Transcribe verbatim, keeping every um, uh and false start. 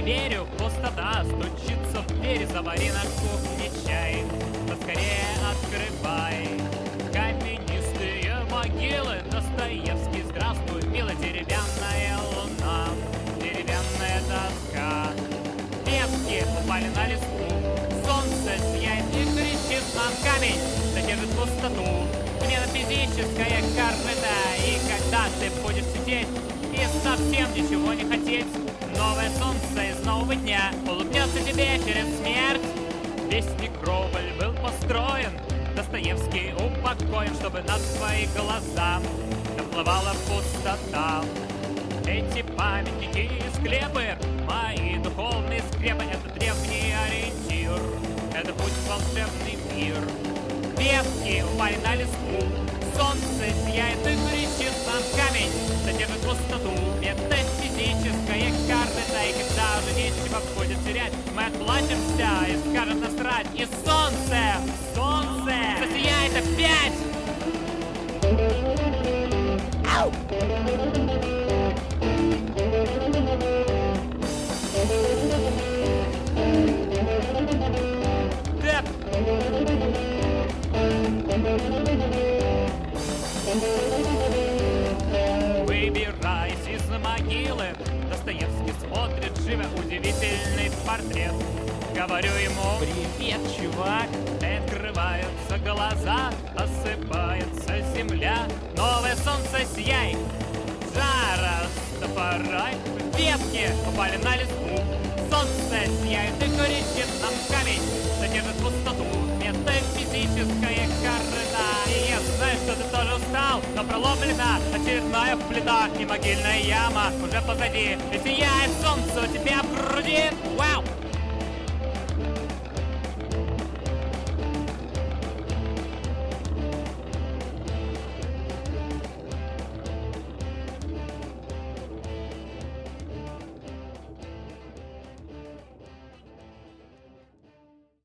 верю, пустота стучится в дверь, завари на кухне чай, поскорее открывай. Каменистые могилы, Достоевский, здравствуй, милая деревянная луна, деревянная доска. Ветки упали на листву, солнце сияет и кричит нам камень, содержит пустоту. Смена физическая корыта, и когда ты будешь сидеть и совсем ничего не хотеть, новое солнце из нового дня улыбнется тебе через смерть. Вестник Кровль был построен, Достоевский упокоен, чтобы над твои глаза наплывала пустота. Эти памятники и склепы, мои духовные скрепы, это древний ориентир, это путь в волшебный мир. Ветки упали на листву, солнце сияет и кричит нам камень, содержит пустоту, метафизическая корыта. И когда уже нечего будет терять, мы отплачемся и скажем насрать. И солнце, солнце засияет опять. Ау! Дэп! Выбираясь из могилы, Достоевский смотрит живо удивительный портрет. Говорю ему: привет, чувак. Открываются глаза, осыпается земля. Новое солнце, сияй, жара стопорай. Ветки упали на листву, солнце сияет и кричит нам камень, содержит пустоту, метафизическая корыта. И я знаю, что ты тоже устал, но проломлена очередная плита, и могильная яма уже позади, и сияет солнце у тебя в груди. Вау!